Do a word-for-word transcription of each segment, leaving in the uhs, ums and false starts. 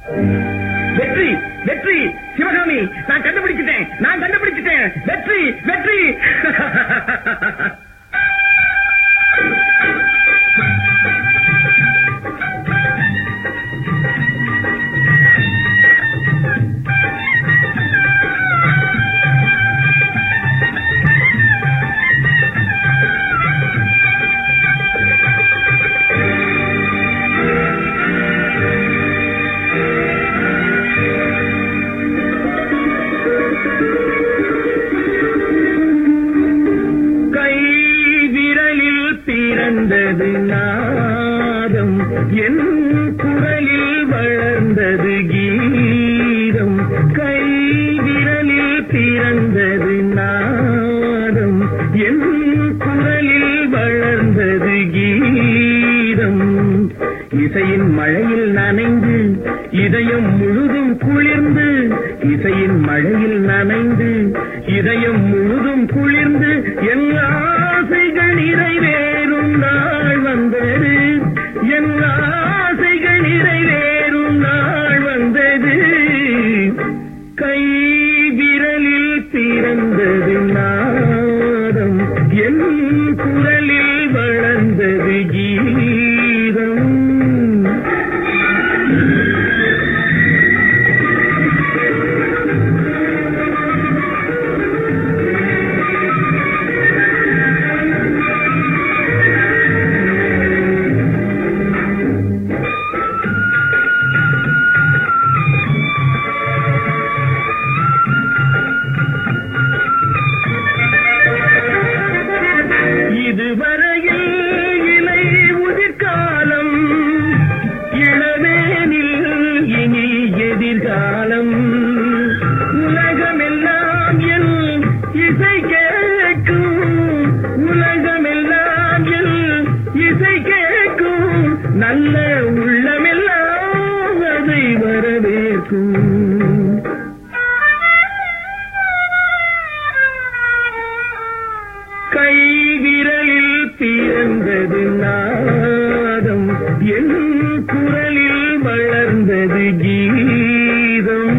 வெற்றி வெற்றி சிவகாமி, நான் கண்டுபிடிச்சிட்டேன் நான் கண்டுபிடிச்சிட்டேன் வெற்றி வெற்றி. பிறந்தது நாதம், என் குரலில் வளர்ந்தது கீதம். கை விரலில் பிறந்தது நாதம், என் குரலில் வளர்ந்தது கீதம். இசையின் மழையில் நனைந்து இதயம் முழுதும் குளிர்ந்து, இசையின் மழையில் நனைந்து இதயம் முழுதும் குளிர்ந்து, என் ஆசைகள் நிறைவேறும் நாள் வந்தது, என் ஆசைகள் நிறைவேறும் நாள் வந்தது. கை விரலில் பிறந்தது நாதம், என் குரலில் வளர்ந்தது கீதம். இதுவரையில் இலை உதிர்காலம், இளவேனில் இனி எதிர்காலம். உலகமெல்லாம் என் இசை கேட்கும், உலகமெல்லாம் என் இசை கேட்கும். நல்ல உள்ளமெல்லாம் அதை வரவேற்கும். கை விரலில் பிறந்தது நாதம், என் குரலில் வளர்ந்தது கீதம்.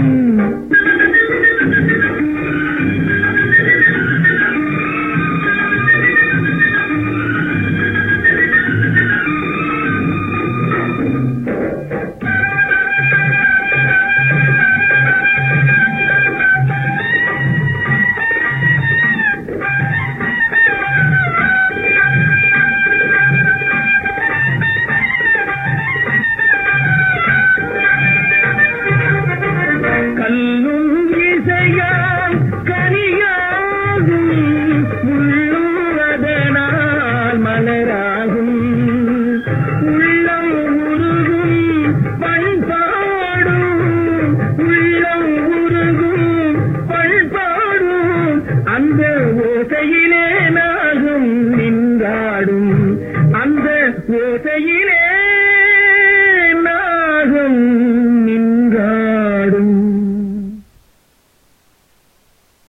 கல்லும் இசையால் கனியாகும், முள்ளும் அதனால் மலராகும். உள்ளம் உருகும் பண்பாடும், உள்ளம் உருகும் பண்பாடும். அந்த ஓசையிலே நாகும் நின்றாடும், அந்த ஓசையிலே